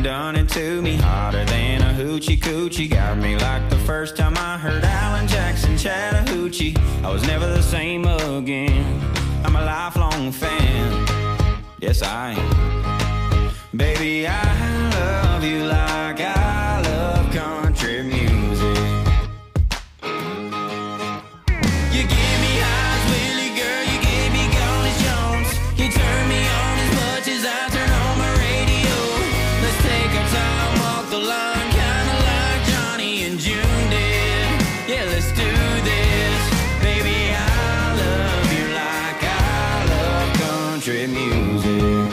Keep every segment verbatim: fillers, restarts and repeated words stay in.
done it to me. Hotter than a hoochie coochie. Got me like the first time I heard Alan Jackson Chattahoochee. I was never the same again. I'm a lifelong fan. Yes, I am. Baby, I love you like I love country music. You give me highs, Willie, girl, you give me Golly Jones. You turn me on as much as I turn on my radio. Let's take our time off the line, kinda like Johnny and June did. Yeah, let's do this. Baby, I love you like I love country music.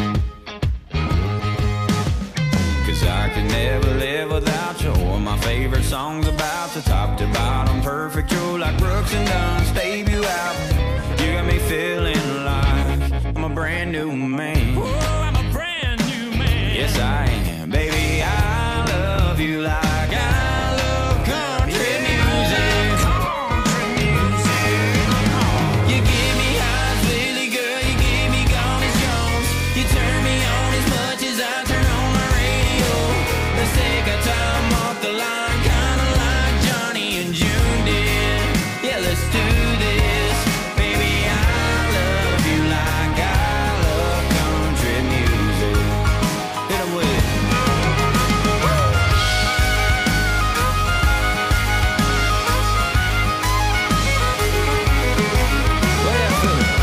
Cause I could never live without you. Or my favorite songs about the top to bottom perfect. You're like Brooks and Dunn's debut album. You got me feeling like I'm a brand new man. Ooh, I'm a brand new man. Yes, I am. Baby, I love you like I love country music. Country music. You give me highs, Lily girl, you give me Golly Jones. You turn me on as much as I turn on my radio. Let's take our time off the line, kinda like Johnny and June did. Yeah, let's do this. Baby, I love you like I love country music. Hit 'em with it. Play that for me.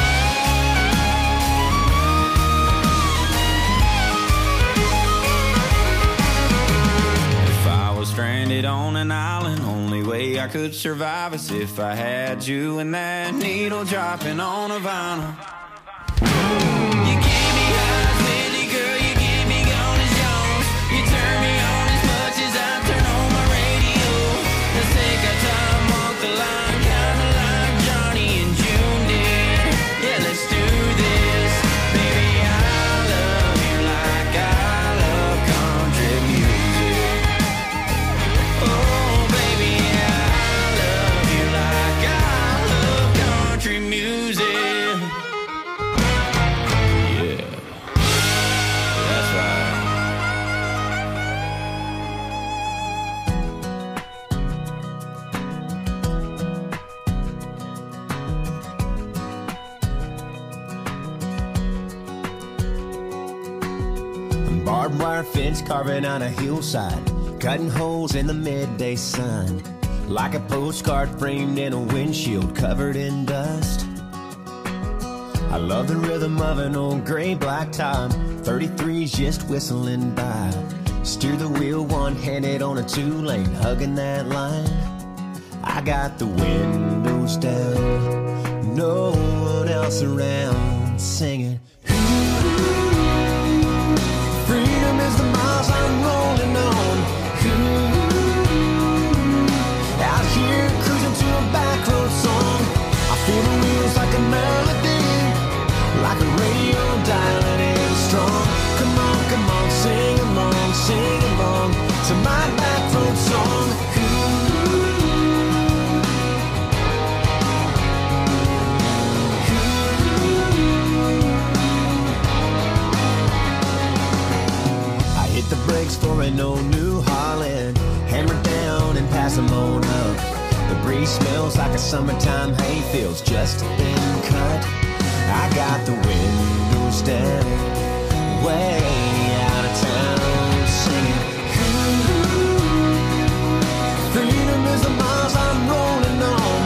If I was stranded on an island, only way I could survive is if I had you and that needle dropping on a vinyl. You give me highs, Lily girl, you give me Golly Jones. You turn me on as much as I turn on my radio. Let's take our time off the line, kinda like Johnny and June did. Yeah, let's do this. Baby, I love you like I love country music. Oh, baby, I love you like I love country music. Yeah, that's right. Barbed wire fence carving on a hillside, cutting holes in the midday sun, like a postcard framed in a windshield covered in dust. I love the rhythm of an old gray black top, thirty-threes just whistling by. Steer the wheel one-handed on a two-lane, hugging that line. I got the windows down, no one else around, singing. Freedom is the miles I'm rolling on. Ooh, out here cruising to a back road song. I feel the wheels like a melody, like a radio dialing in strong. Come on, come on, sing along, sing along to my back road song. The brakes for an old New Holland, hammer down and pass them on up. The breeze smells like a summertime hayfield's just been cut. I got the windows down, way out of town, singing. Ooh, freedom is the miles I'm rolling on.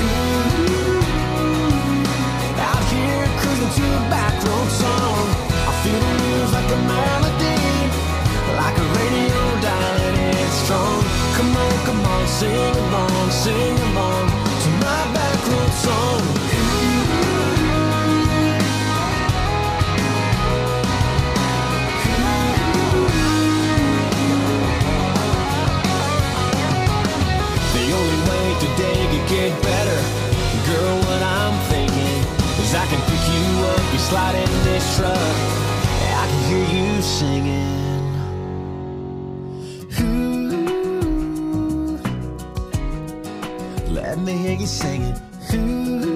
Ooh, out here cruising to a back road song. I feel the wheels like a melody, like a radio dialing in strong. Come on, come on, sing along, sing along to my back road song. The only way today could get better, girl, what I'm thinking is I can pick you up, you slide in this truck, I can hear you singing. Let me hear you singing. Ooh.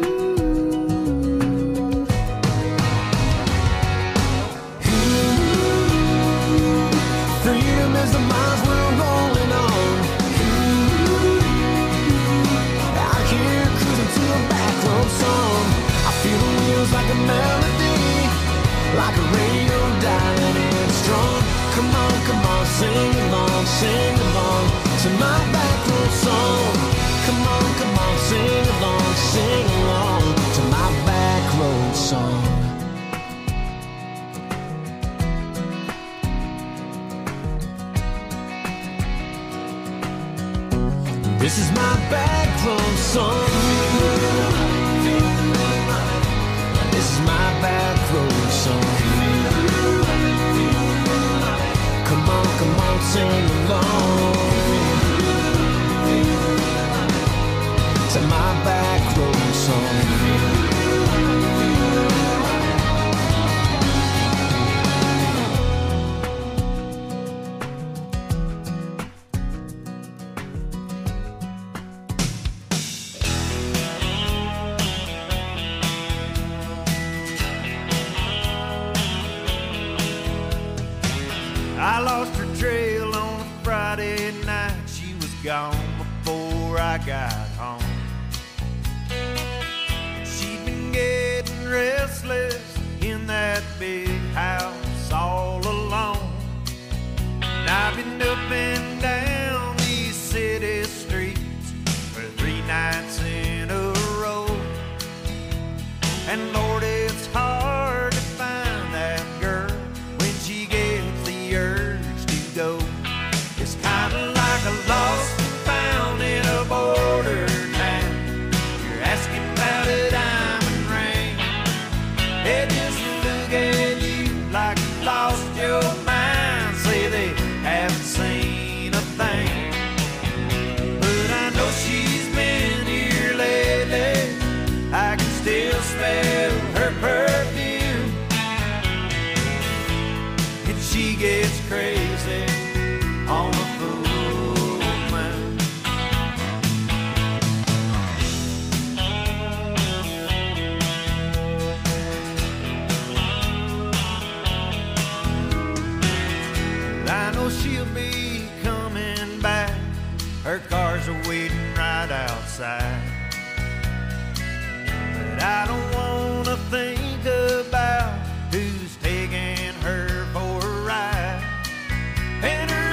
Ooh. Freedom Come on, come on, sing along, sing along to my back road song. Come on, come on, sing along, sing along to my back road song. This is my back road song. This is my back road song. Come on, come on, sing along to my back road song. I lost her trail on a Friday night. She was gone before I got home. She'd been getting restless in that big house all alone. And I've been up and down these city streets for three nights in a row. And Lord, it's hard to find that girl when she gets the urge to go. It's kinda like a lost and found in a border town. You're asking about a diamond ring. They just look at you like you lost your mind. Say they haven't seen a thing. But I know she's been here lately. I can still smell her perfume. And she gets crazy on the full moon. I know she'll be coming back. Her cars are waiting right outside. But I don't wanna think about who's taking her for a ride. And her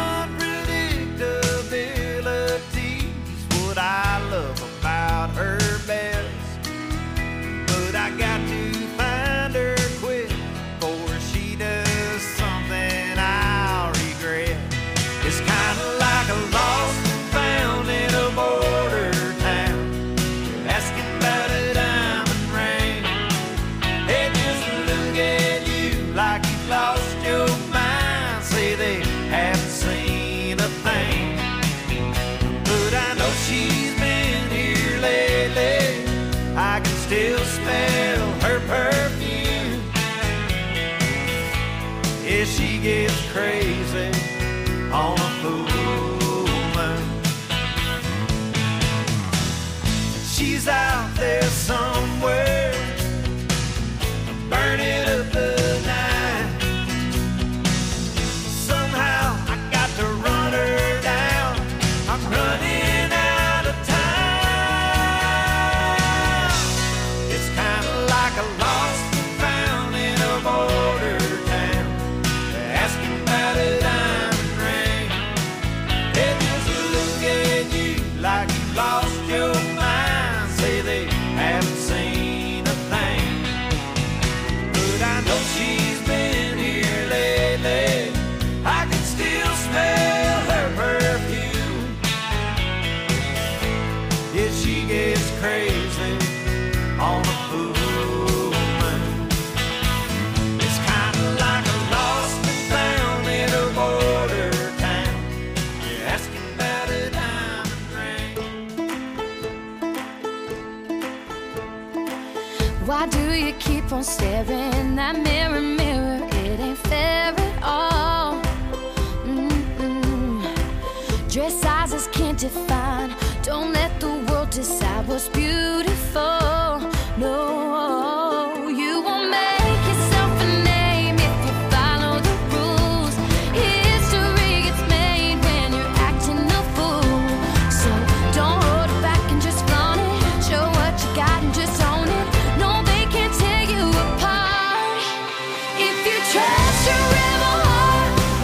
unpredictability's what I love about her best. But I got to find her quick before she does something I'll regret. It's kinda like a lost and found in a border town. You're asking about a diamond ring. They just look at you like you've lost your mind. Say they haven't seen a thing. But I know she's been here lately. I can still smell her perfume. Yeah, she gets crazy on a full moon. She's out there somewhere, burning up the night. Somehow I got to run her down. I'm running out of time. It's kinda like a lost and found in a border town. They're asking about a diamond ring. They just look at you like you lost your mind. Say they haven't seen a thing. But I know she's been here lately. I can still smell her perfume. Yeah, she gets crazy on a full moon. It's kinda like a lost and found in a border town. You're asking about a diamond ring. Why do you keep on staring? That mirror, mirror, it ain't fair at all. Mm-mm. Dress sizes can't define. Don't let the world decide what's beautiful. No, you won't make yourself a name if you follow the rules. History gets made when you're acting a fool. So don't hold it back and just flaunt it. Show what you got and just own it. No, they can't tear you apart. If you trust your rebel heart,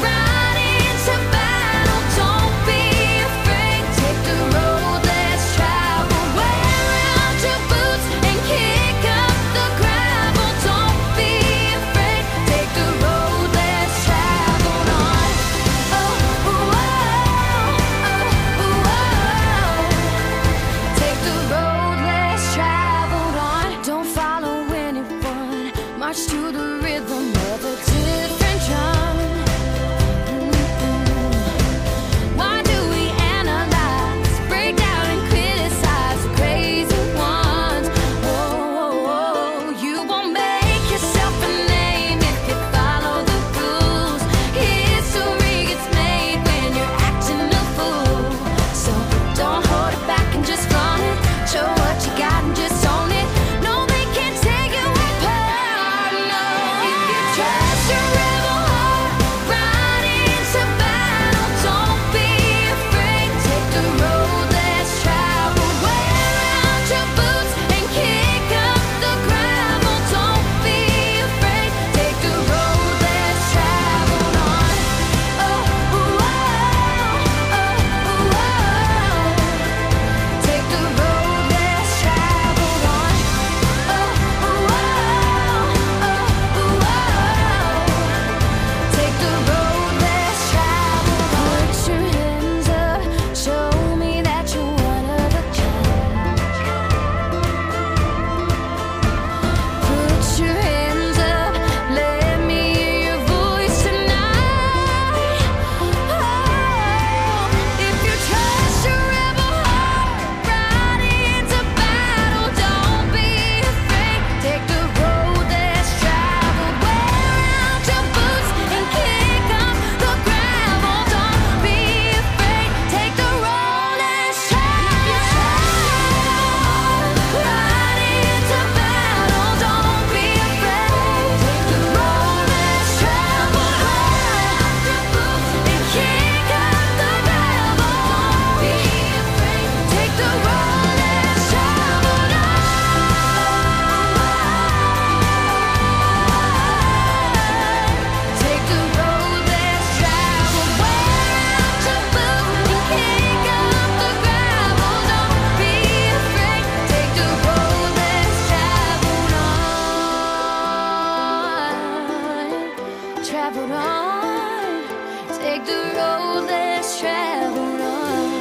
traveled on. Take the road less traveled on.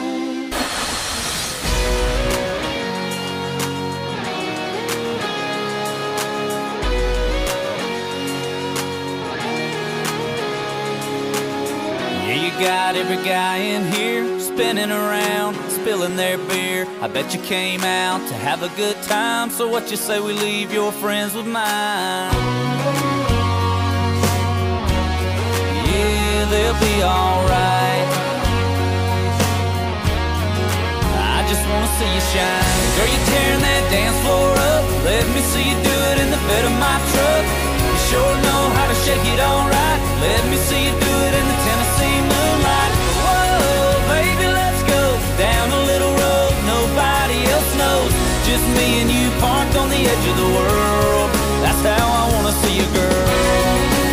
Yeah, you got every guy in here spinning around, spilling their beer. I bet you came out to have a good time. So what you say we leave your friends with mine? Yeah, they'll be alright. I just wanna see you shine. Girl, you tearing that dance floor up. Let me see you do it in the bed of my truck. You sure know how to shake it alright. Let me see you do it in the Tennessee moonlight. Whoa, baby, let's go down a little road nobody else knows. Just me and you parked on the edge of the world. That's how I wanna see you, girl.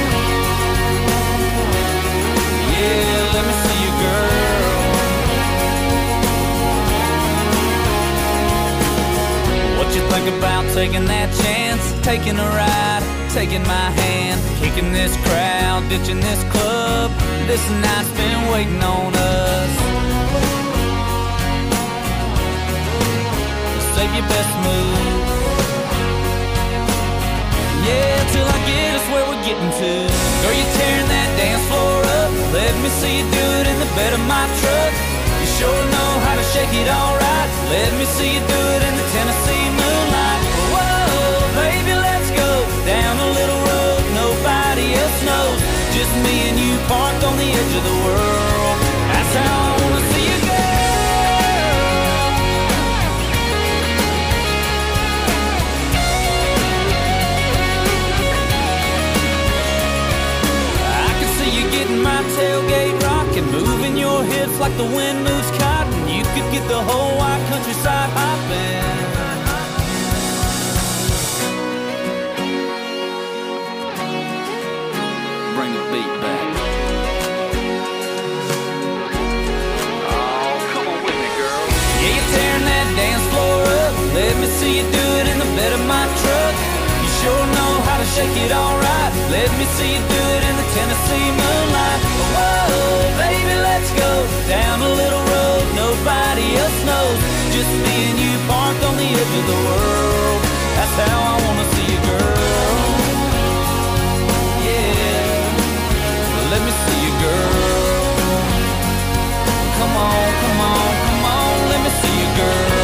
Yeah, let me see you, girl. What you think about taking that chance? Taking a ride, taking my hand, kicking this crowd, ditching this club. This night's been waiting on us. Save your best move. Yeah, till I get us where we're getting to. Girl, you tearing that dance floor up. Let me see you do it in the bed of my truck. You sure know how to shake it alright. Let me see you do it in the Tennessee moonlight. Whoa, baby, let's go down a little road nobody else knows. Just me and you parked on the edge of the world. That's how I wanna see you, girl. I can see you getting my tailgate rocking, moving your hips like the wind moves cotton. You could get the whole wide countryside hopping. Bring the beat back. Oh, come on with me, girl. Yeah, you're tearing that dance floor up. Let me see you do it in the bed of my truck. You sure know how to shake it alright. Let me see you do it in the Tennessee moonlight. Whoa, baby, let's go down a little road nobody else knows. Just me and you parked on the edge of the world. That's how I wanna see you, girl. Yeah, let me see you, girl. Come on, come on, come on, let me see you, girl.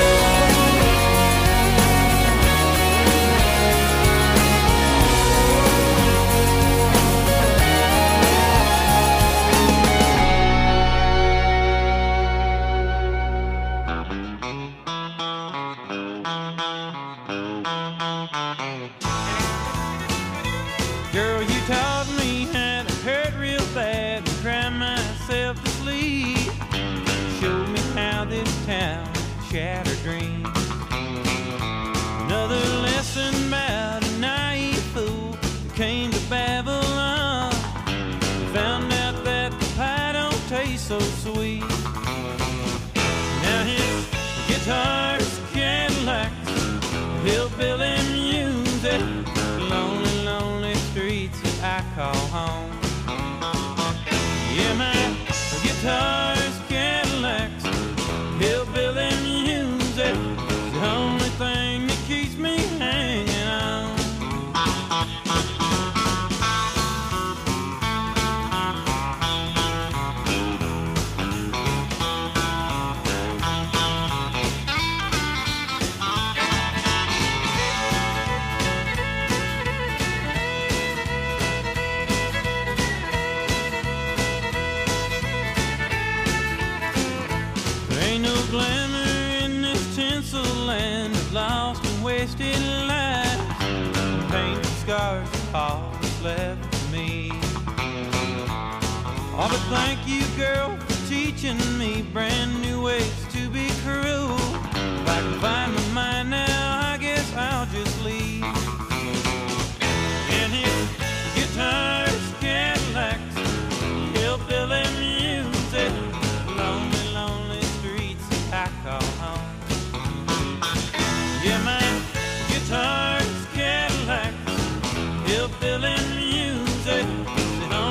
Girl, you taught me how to hurt real bad and cry myself to sleep. Showed me how this town shattered dreams. Another lesson about a naive fool who came to Babylon. Found out that the pie don't taste so sweet. Now his guitar's Cadillacs, hillbilly music, lonely, lonely streets that I call home. Yeah, my guitar's Cadillacs, hillbilly music, the only thing that keeps me hanging on. There ain't no glamour in this tinsel land of lost and wasted lives. Paint and scars are all that's left for me. Oh, but thank you, girl, for teaching me brand new ways to be cruel. If I can find my mind now, I guess I'll just leave. And his guitar's Cadillacs, hillbilly music, lonely, lonely streets I call home. Yeah, my guitar's Cadillacs, hillbilly music, the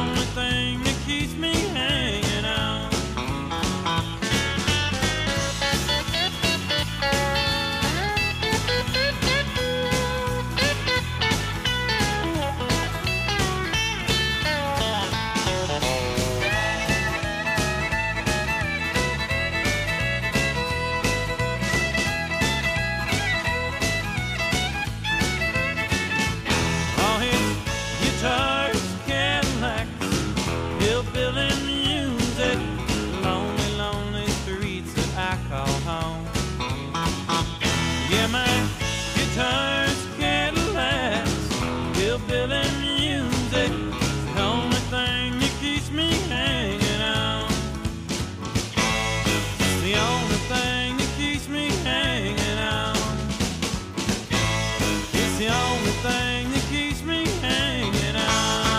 hillbilly music, lonely, lonely streets that I call home. Yeah, my guitar's Cadillacs, hillbilly music, the only thing that keeps me hanging on. It's the only thing that keeps me hanging on. It's the only thing that keeps me hanging on.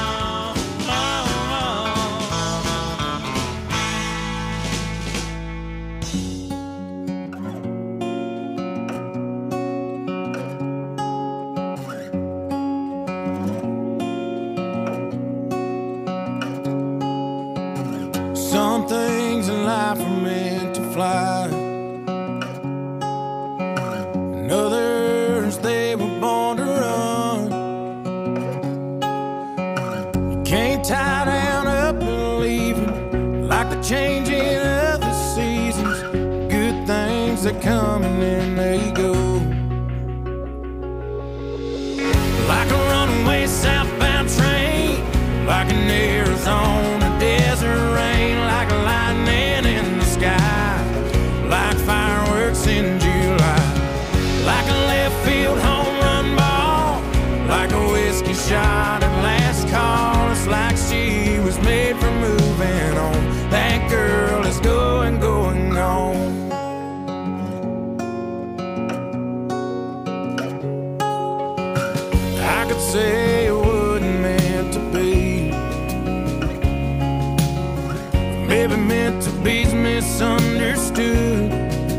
Some things in life are meant to fly, and others they were born to run. You can't tie down up and leave it, like the changing of the seasons. Good things that come and then they go, like a runaway southbound train, like an Arizona desert rain, like lightning in the sky, like fireworks in July, like a left field home run ball, like a whiskey shot at last call. It's like she was made for moving on. That girl is going, going on. I could say it wasn't meant to be, maybe meant to be's misunderstood.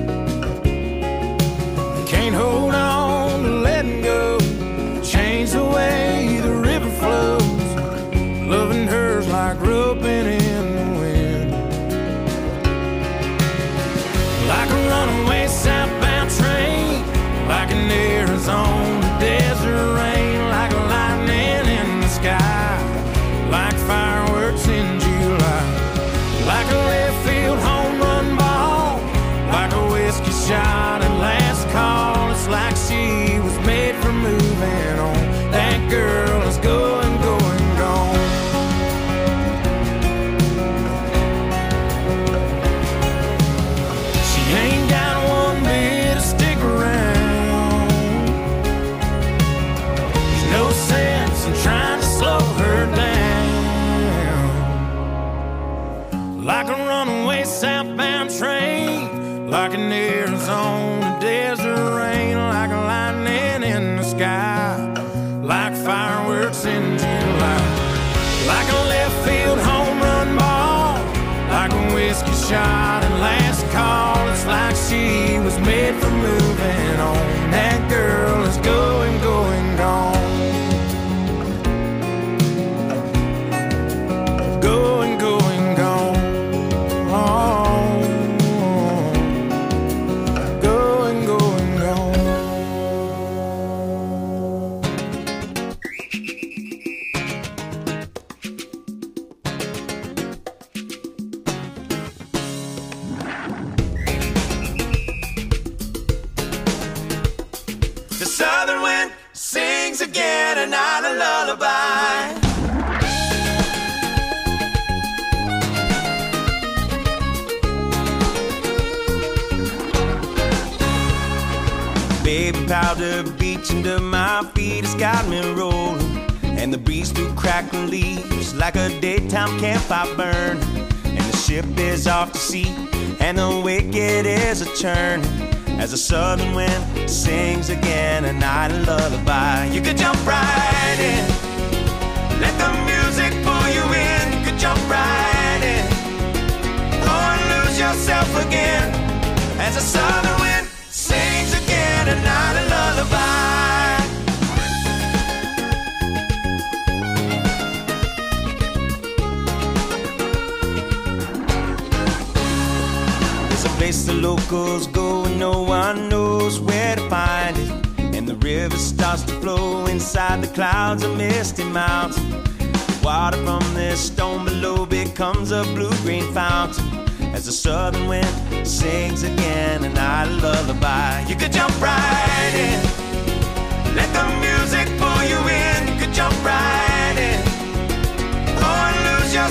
Can't hold on to letting go, change the way the river flows. Loving her's like roping in the wind, like a runaway southbound train, like an Arizona desert rain, like lightning in the sky, like fireworks in July, like a left field home run ball, like a whiskey shot at last call. It's like she was made for moving on. That girl is going, going, gone. She ain't got one bit to stick around. There's no sense in trying to slow her down, like a runaway southbound train, like an Arizona desert rain, like a lightning in the sky, like fireworks in July, like a left field home run ball, like a whiskey shot and last call. It's like she was made for moving on. That girl is going, going, gone. Going, going, gone. Going, going, gone. The southern wind sings again a night a lullaby. Baby powder beach under my feet has got me rolling, and the breeze through crackling leaves like a daytime campfire burn. And the ship is off to sea, and the wicked is a churn, as the southern wind sings again a night of lullaby. You could jump right in, let the music pull you in. You could jump right in, or lose yourself again, as the southern wind sings again a night of lullaby. There's a place the locals go and no one knows where to find it, and the river starts to flow inside the clouds of misty mountain. The water from this stone below becomes a blue-green fountain, as the southern wind sings again a night of lullaby. You could jump right in, let the music pull you in. You could jump right in, or lose yourself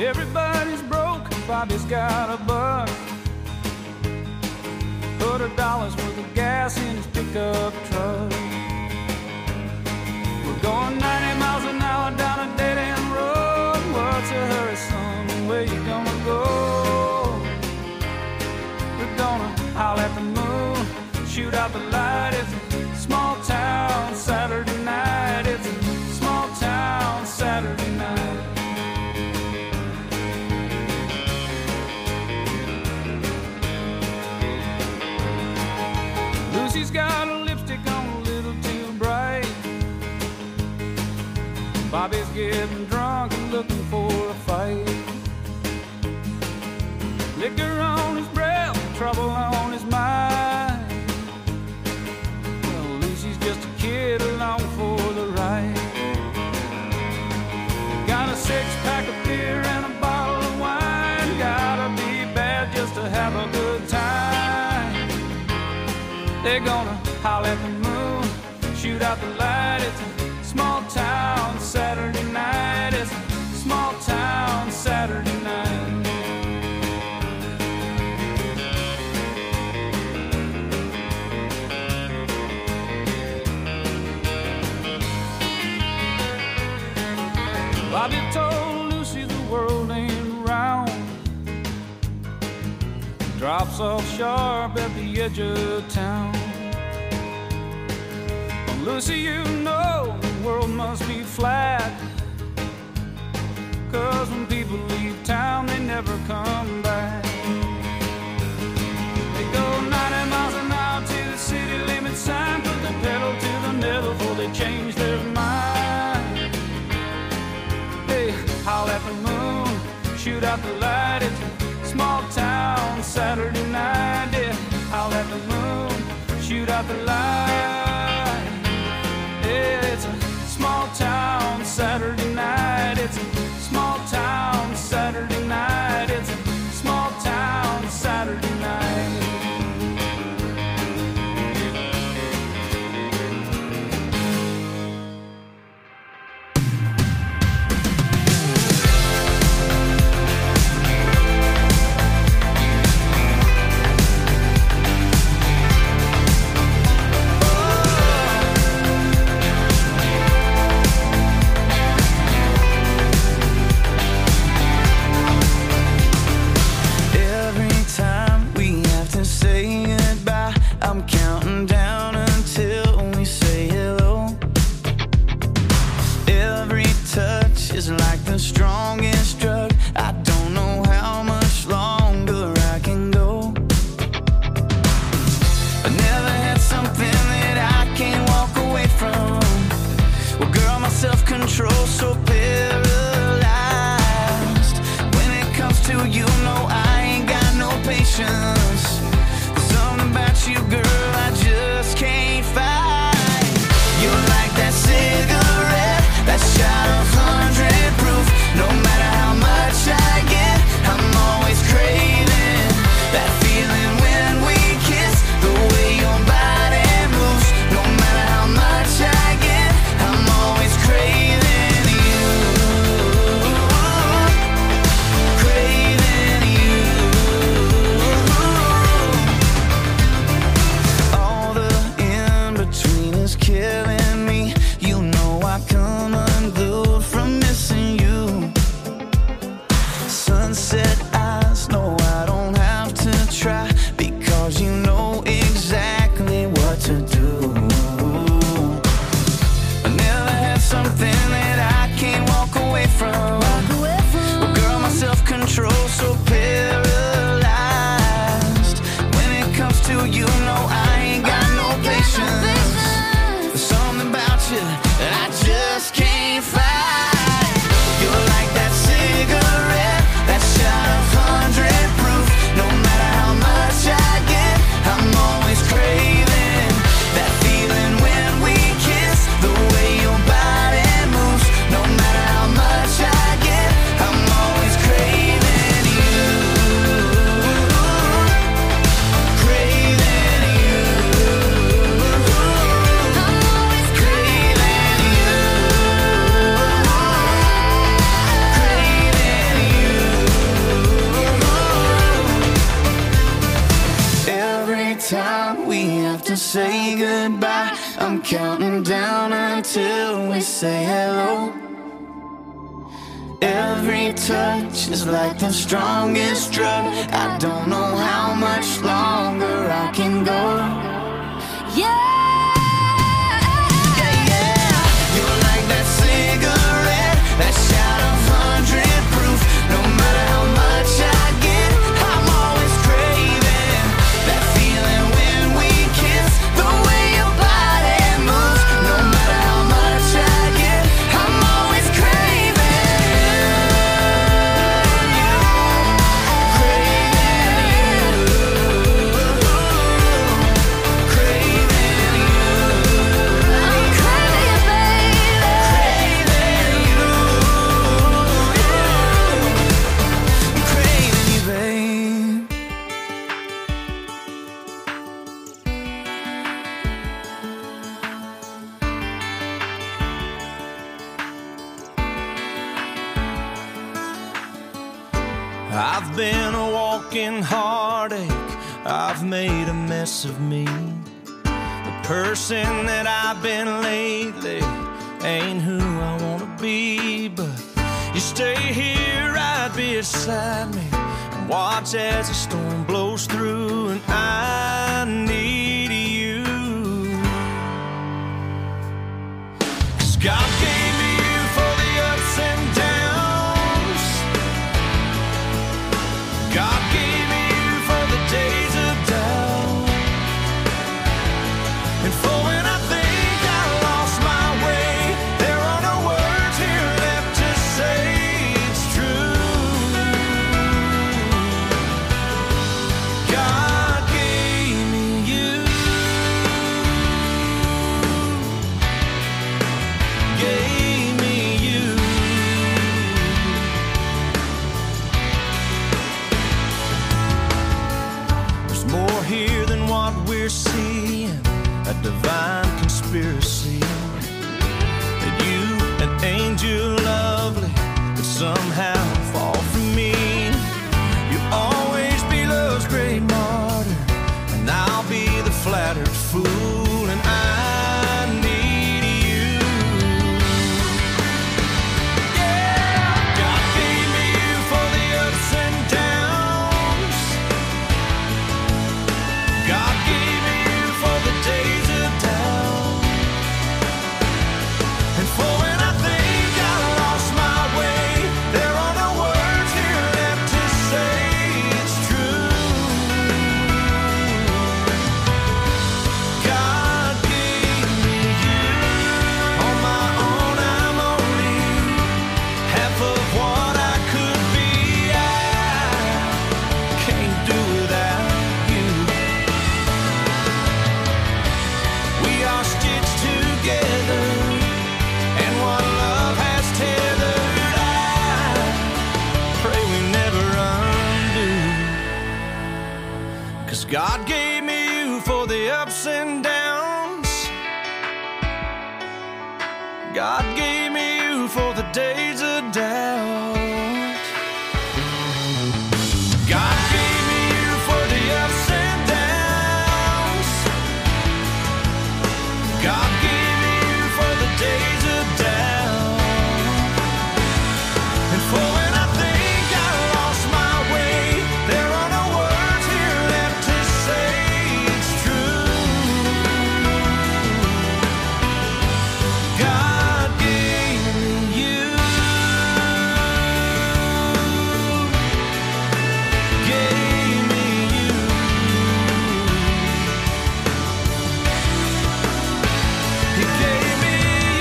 Everybody's broke, Bobby's got a buck. Put a dollar's worth of gas in his pickup truck. We're going ninety miles an hour down a dead-end road. What's a hurry, son? Where you gonna go? We're gonna howl at the moon, shoot out the light. It's a small town Saturday night. It's a small town Saturday night. Lucy's got a lipstick on a little too bright. Bobby's getting drunk and looking for a fight. Liquor on his breath, trouble on his mind. Well, Lucy's just a kid along for the ride. Got a six-pack of beer and a bottle of wine. Gotta be bad just to have a good time. They're gonna howl at the moon, shoot out the light. It's a small town Saturday night. It's a small town Saturday night. Bobby told Lucy the world ain't round. Drops off sharp at the edge of town. Well, Lucy, you know the world must be flat, 'cause when people leave town they never come back. They go ninety miles an hour to the city limit sign, put the pedal to the metal before they change their mind. Hey, howl at the moon, shoot out the light. It's a small town Saturday night. Yeah, howl at the moon, shoot out the light. Yeah, it's a small town Saturday night. It's a small town Saturday night. It's a small town Saturday night. counting down until we say hello. Every touch is like the strongest drug. I don't know how much longer I can go. Yeah. That shot of hundred proof. No matter how much I get, I'm always craving that feeling when we kiss. The way your body moves. No matter how much I get, I'm always craving you. Craving you. Craving you. I'm craving, baby. I've been a walking heartache. I've made a mess of me. The person that I've been lately ain't who I wanna be. But you stay here right beside me and watch as the storm blows through. And I need you, 'cause God gave me you for the ups and downs. God gave me you for the days of doubt, and for when I think I lost my way, there are no words here left to say it's true. God gave me you, gave me you. There's more here than what we're seeing, a divine conspiracy. That you, an angel lovely, could somehow fall from me. You'll always be love's great martyr, and I'll be the flattered fool. And I need you. Yeah, God gave me you for the ups and downs. God gave me you for the days of doubt, and for when I think I lost my way, there are no words here left to say it's true. God gave me you. On my own I'm only half of what I could be. I can't do without you. We are stitched together, and what love has tethered, I pray we never undo. 'Cause God gave me you for the ups and downs. God gave me you for the days of doubt. God gave me you for the ups and downs. God gave me you for the days of doubt, and for when I think I lost my way, there are no words here left to say it's true. God gave me you, gave me you. He gave me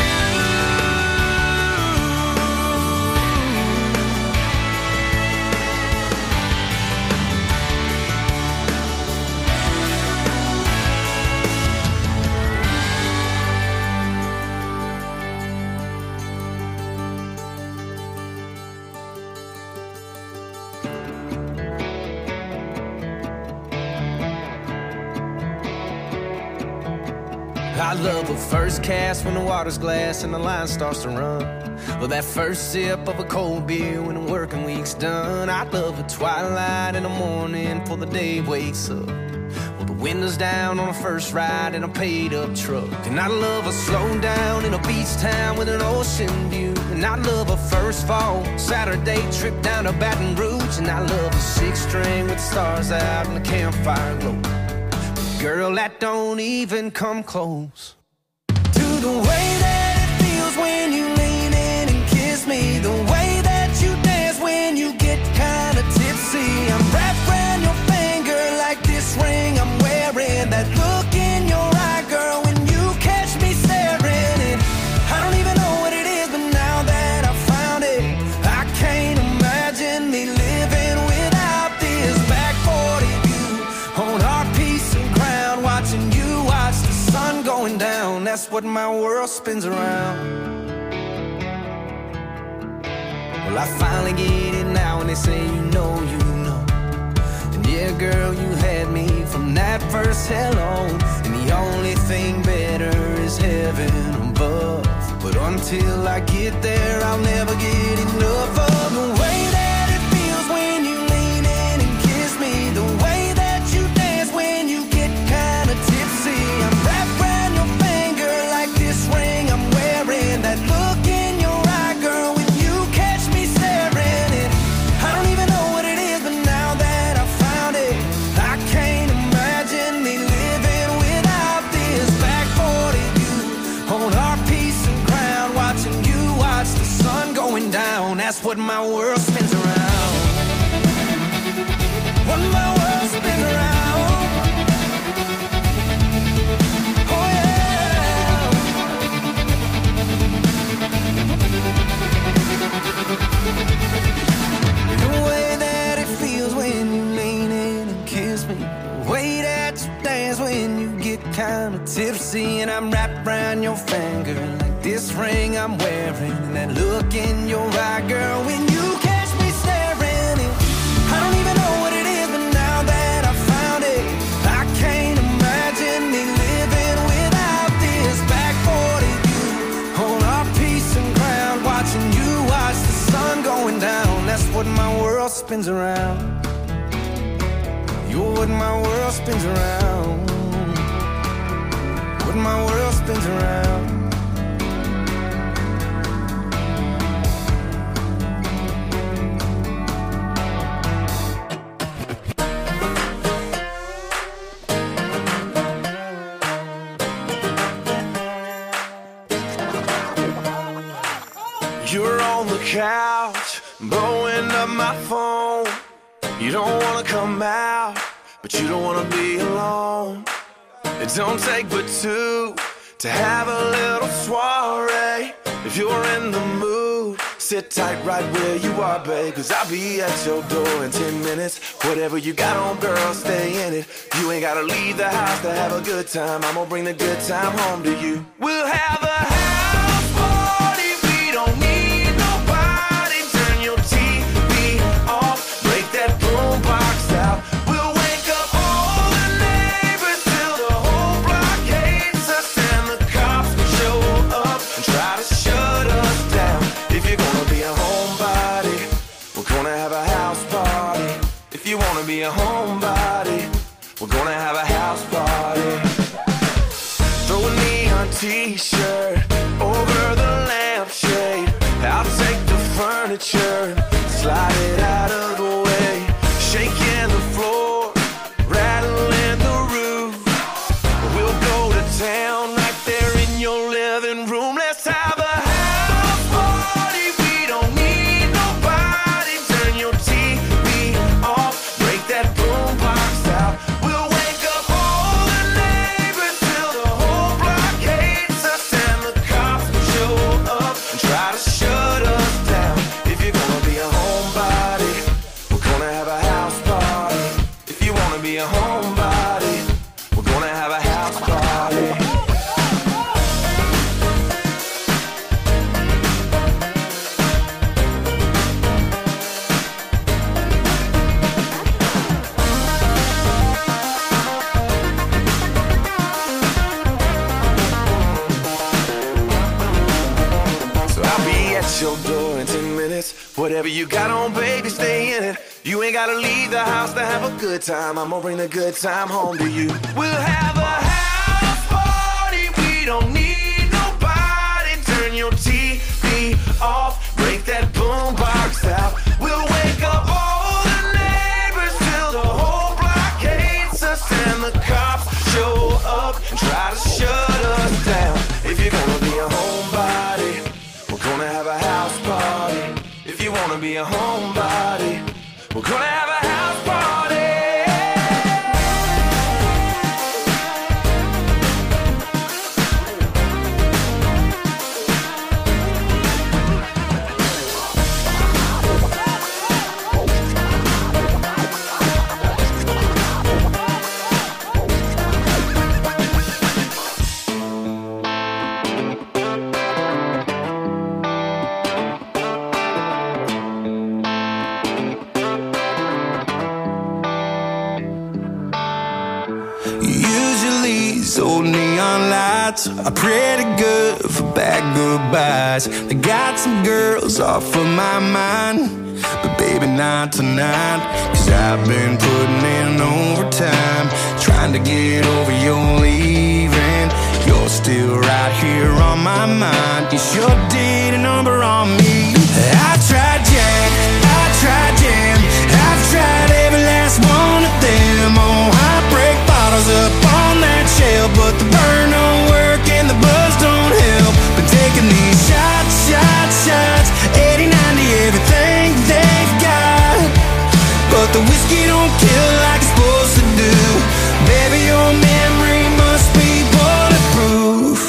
I love a first cast when the water's glass and the line starts to run. Well, that first sip of a cold beer when the working week's done. I love a twilight in the morning before the day wakes up. Well, the Windows down on a first ride in a paid-up truck. And I love a slow down in a beach town with an ocean view. And I love a first fall Saturday trip down to Baton Rouge. And I love a six-string with stars out and the campfire glow. But girl, that don't even come close to the way that it feels when you lean in and kiss me. The way that you dance when you get kinda tipsy. I'm wrapped around your finger like this ring I'm wearing. That look in your eye, girl, when you catch me staring. And I don't even know what it is, but now that I found it, I can't imagine me living without this. Back forty view on our piece of ground, watching you watch the sun going down. That's what my world spins around. Well, I finally get it now, and they say you know, you know. And yeah, girl, you had me from that first hello. And the only thing better is heaven above. But until I get there, I'll never get enough of the way that it feels when you lean in and kiss me. The way that you dance when you get kinda tipsy. I'm wrapped around your finger like this ring I'm wearing. That look in your eye, girl, when you catch me staring. And I don't even know what it is, but now that I found it, I can't imagine me living without this. Back forty view on our piece of ground, watching you watch the sun going down. That's what my world spins around. What my world spins around. Oh yeah. The way that it feels when you lean in and kiss me. The way that you dance when you get kinda tipsy. And I'm wrapped around your finger like this ring I'm wearing. And that look in your eye, girl, when you catch me staring. And I don't even know what it is, but now that I found it, I can't imagine me living without this. Back forty view on our piece of ground, watching you watch the sun going down. That's what my world spins around. You're what my world spins around. What my world spins around. You're on the couch, blowing up my phone. You don't wanna come out, but you don't wanna be alone. It don't take but two to have a little soiree. If you're in the mood, sit tight right where you are, babe. Cause I'll be at your door in ten minutes. Whatever you got on, girl, stay in it. You ain't gotta leave the house to have a good time. I'm gonna bring the good time home to you. We'll have a house party. We don't need nobody. Turn your T V off, break that boombox out. We'll wake up all the neighbors till the whole block hates us. And the cops will show up and try to shut us down. If you're gonna be a homebody, we're gonna have a house party. If you wanna be a homebody, we're gonna have a house party. Throw a neon t-shirt over the lampshade. I'll take the furniture, slide it out of the way. Shaking the floor, rattling the roof. We'll go to town right there in your living room. Let's have a house party. We don't need nobody. Turn your T V off, break that boombox out. We'll wake up all the neighbors till the whole block hates us. And the cops will show up and try to shut us down. If you're gonna be a homebody, we're gonna have a house party. If you wanna be a homebody, we're gonna have a house party. So I'll be at your door in ten minutes. Whatever you got on, baby, stay in it. You ain't gotta leave the house to have a good time. I'm gonna bring the good time home to you. We'll have a house party. We don't need nobody. Turn your T V off. Break that boombox out. We'll wake up all the neighbors till the whole block hates us. And the cops show up and try to shut us down. If you're gonna be a homebody, we're gonna have a house party. If you wanna be a homebody, we're gonna have a house party. Old neon lights are pretty good for bad goodbyes. They got some girls off of my mind, but baby not tonight. Cause I've been putting in overtime, trying to get over your leaving. You're still right here on my mind. You sure did a number on me. I tried Jack, I tried Jam, I've tried every last one of them. Oh, I break bottles up on that shelf, but the burn don't work and the buzz don't help. Been taking these shots, shots, shots, eighty, ninety, everything they've got, but the whiskey don't kill like it's supposed to do. Baby, your memory must be bulletproof.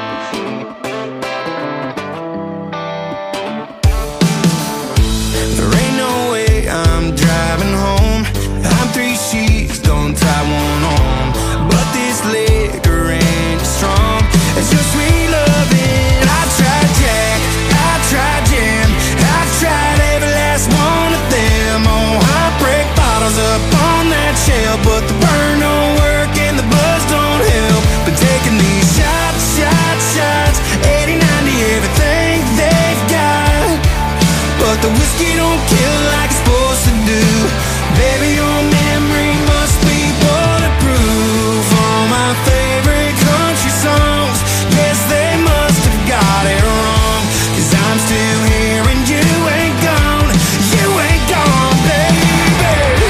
There ain't no way I'm driving home. I'm three sheets, don't tie one on, but this liquor ain't strong. It's your sweet loving. I tried Jack, I tried Jam, I've tried every last one of them. Oh, I break bottles up on that shelf, but the burn don't work and the buzz don't help. Been taking these shots, shots, shots, eighty, ninety, everything they've got, but the whiskey don't kill like it's supposed to do. Baby, your memory must be bulletproof. All my favorite country songs, yes, they must have got it wrong. Cause I'm still here and you ain't gone, you ain't gone, baby.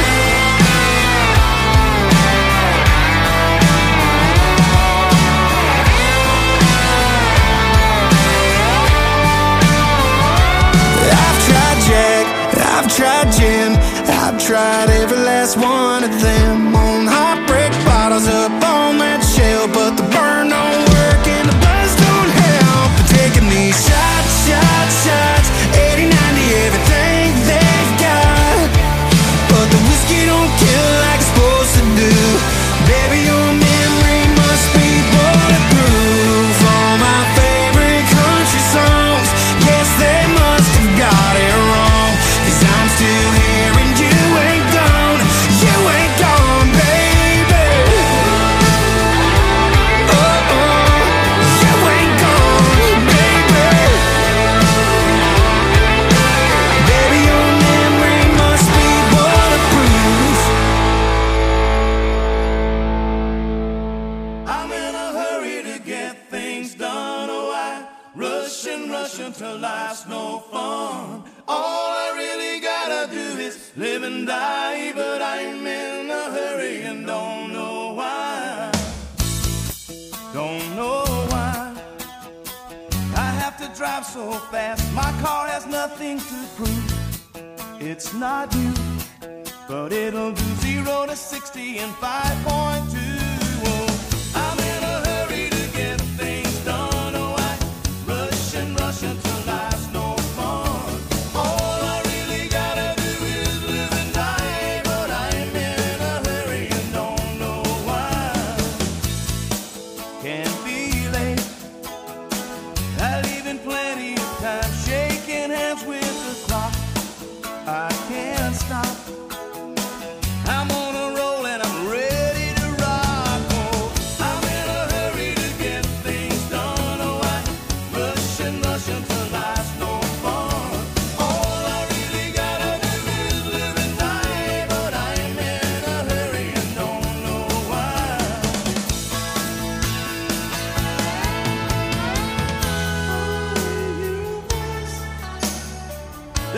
I've tried Jack, I've tried Jim, I've tried every last one of them. On hot break bottles up on that shelf, but the burn don't work and the buzz don't help. But taking these shots, shots, shots, eighty, ninety, everything they've got, but the whiskey don't kill like it's supposed to do. Baby, your memory must be bulletproof. All my favorite country songs, yes, they must have got it wrong. Cause I'm still here and you ain't gone, you ain't gone, baby. Oh, oh, you ain't gone, baby. Baby, your memory must be bulletproof. I'm in a hurry to get things done. Oh, I rush and rush until life's no fun. All I really gotta do is live and die, but I'm in a hurry and don't know why. Don't know why I have to drive so fast. My car has nothing to prove. It's not you, but it'll do zero to sixty in five point two. Oh, I'm in a hurry to get things done. Oh, I rush and rush until life's no fun. All I really gotta do is live and die, but I'm in a hurry and don't know why. Can't be late, I leave in plenty of time, shaking hands with the clock. I can't stop, I'm on a roll and I'm ready to rock.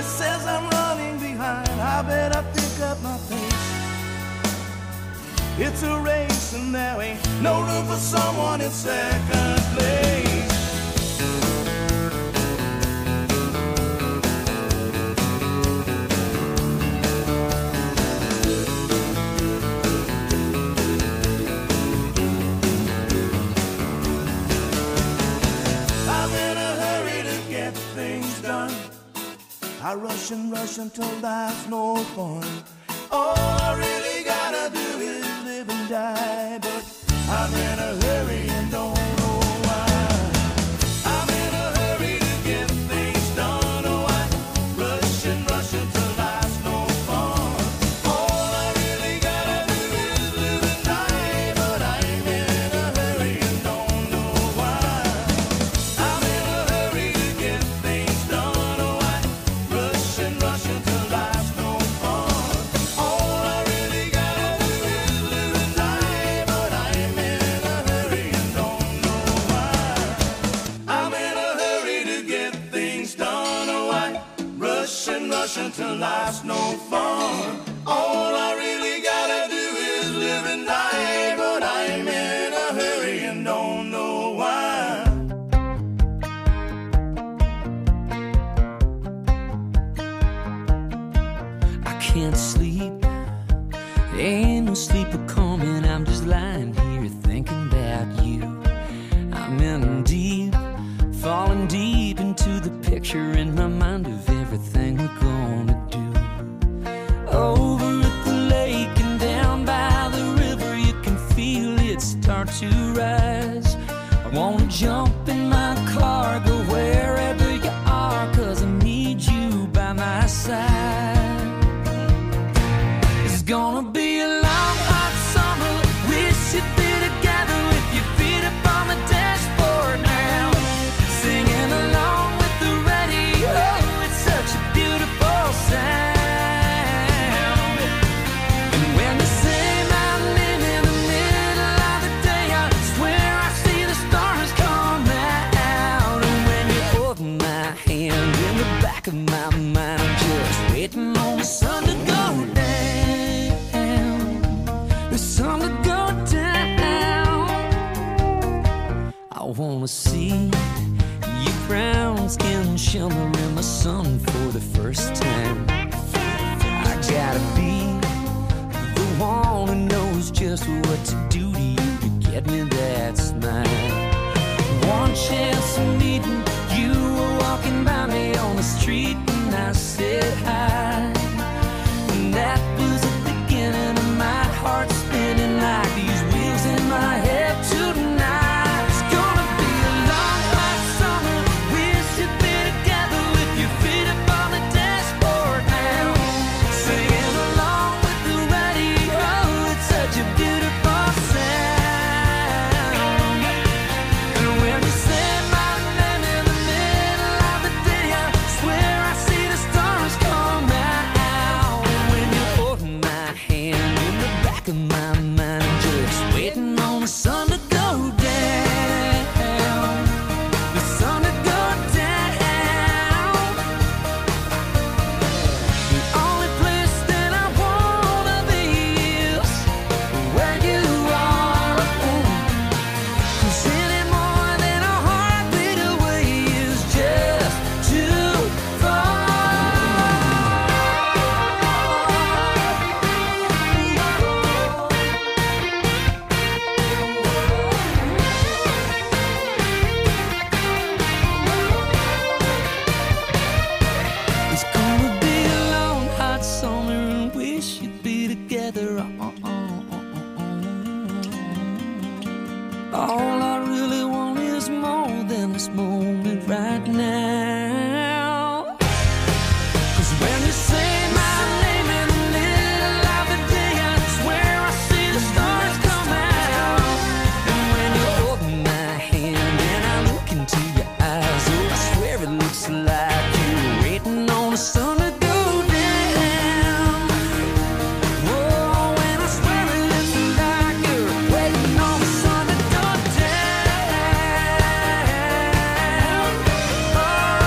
that says I'm running behind. I better pick up my pace. It's a race and there ain't no room for someone in second place. I rush and rush until there's no fun. All I really gotta do is live and die, but I'm in a hurry and don't know why. I'm in a hurry to get things done. Oh, I rush and rush until there's no fun. All I really gotta do is live and die, but I'm in a hurry and don't know why. I'm in a hurry to get things done. Oh, I rush and rush until there's no fun. All I really gotta do is live and die, but I'm in a hurry and don't know why. I'm in a hurry to get things done. Oh, I rush and rush until there's no fun. All I really gotta do is live and die, but I'm in a hurry and don't know why. I can't sleep, ain't no sleeper coming. I'm just lying here thinking about you. I'm in deep, falling deep into the picture in my mind of everything we're gonna do. Over at the lake and down by the river, you can feel it start to rise. I wanna jump in my car, go wherever you are, 'cause I need you by my side. It's gonna be a long, hot summer. We should be together with your feet up on the dashboard now, singing along with the radio. It's such a beautiful sound. And when you say my name in the middle of the day, I swear I see the stars come out. And when you hold my hand in the back of my mind, I'm just waiting on the sun to go down. The sun to go down. I wanna see your brown skin shimmer in the sun for the first time. I gotta be the one who knows just what to do to you to get me that smile. One chance of meeting you, were walking by me on the street and I said hi. And that was the beginning of my heart spinning like these wheels in my head tonight. It's gonna be a long, hot summer. We should be together with your feet up on the dashboard now, singing along with the radio. It's such a beautiful sound. And when you say my name in the middle of the day, I swear I see the stars come out. And when you hold my hand in the back of my mind, I'm just waiting on the sun to go down. The sun to go down. The only place that I wanna be is where you are. 'Cause any more than a heartbeat away is just too far. It's gonna be a long, hot summer and we should be together. All I really want is more than this moment right now. 'Cause when you say my name in the middle of the day, I swear I see the stars come out. And when you hold my hand and I look into your eyes, oh, I swear it looks like you're waiting on the sun to go down. Oh, and I swear it looks like you're waiting on the sun to go down. Oh,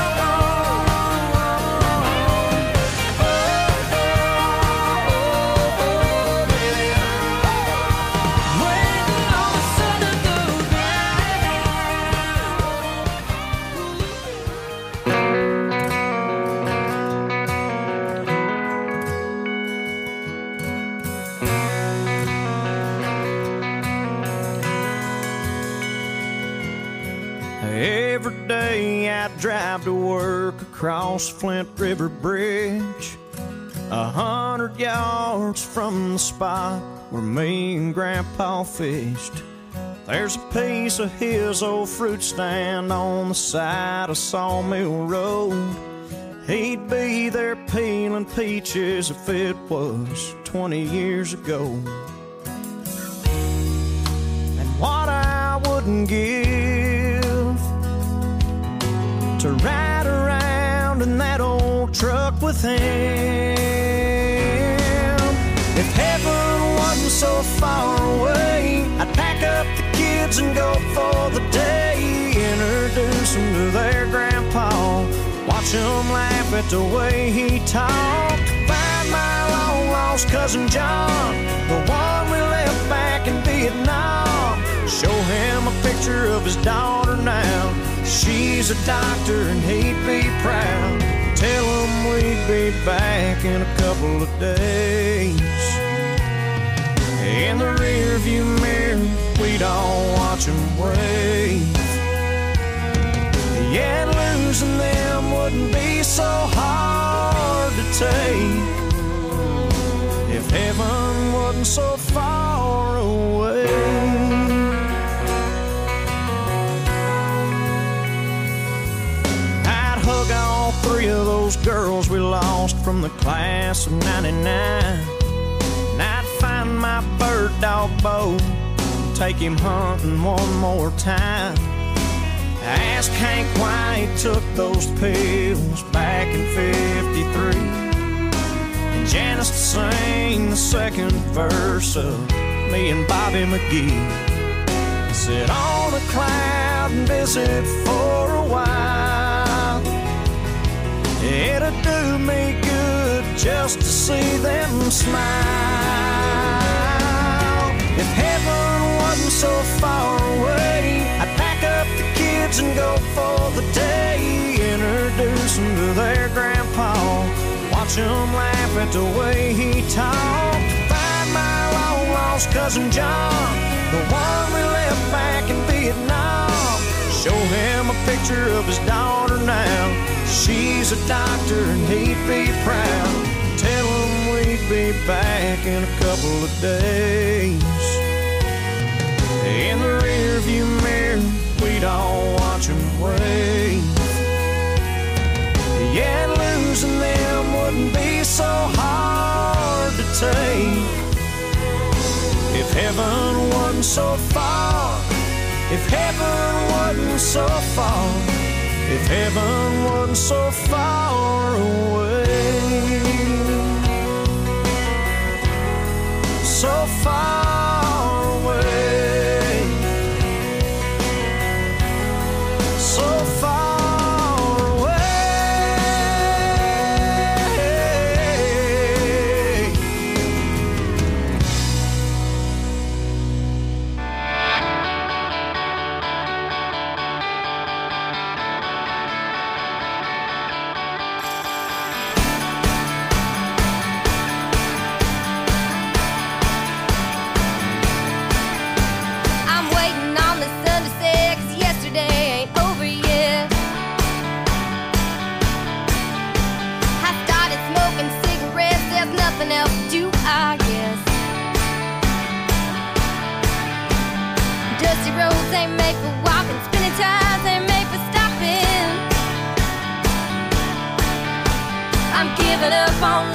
day I'd drive to work across Flint River Bridge, a hundred yards from the spot where me and Grandpa fished. There's a piece of his old fruit stand on the side of Sawmill Road. He'd be there peeling peaches if it was twenty years ago. And what I wouldn't give to ride around in that old truck with him. If heaven wasn't so far away, I'd pack up the kids and go for the day. Introduce them to their grandpa, watch them laugh at the way he talked. Find my long lost cousin John, the one we left back in Vietnam. Show him a picture of his daughter now. She's a doctor and he'd be proud. Tell him we'd be back in a couple of days. In the rearview mirror, we'd all watch him wave. Yeah, losing them wouldn't be so hard to take if heaven wasn't so far away. I'd hug all three of those girls we lost from the class of ninety-nine. And I'd find my bird dog Bo, take him hunting one more time. Ask Hank why he took those pills back in fifty-three, and Janice to sing the second verse of me and Bobby McGee. Sit on a cloud and visit for a while. It'd do me good just to see them smile. If heaven wasn't so far away, I'd pack up the kids and go for the day. Introduce them to their grandpa, watch them laugh at the way he talked. Find my long lost cousin John, the one we left back in Vietnam. Show him a picture of his daughter now. She's a doctor and he'd be proud. Tell him we'd be back in a couple of days. In the rearview mirror, we'd all watch him wave. Yeah, losing them wouldn't be so hard to take if heaven wasn't so far. If heaven wasn't so far. If heaven wasn't so far away. So far away. So far away. I'm waiting on the sun to set, 'cause yesterday ain't over yet. I started smoking cigarettes, there's nothing else to do, I guess. Dusty roads ain't made for walking, spinning tires ain't made for stopping. I'm giving up on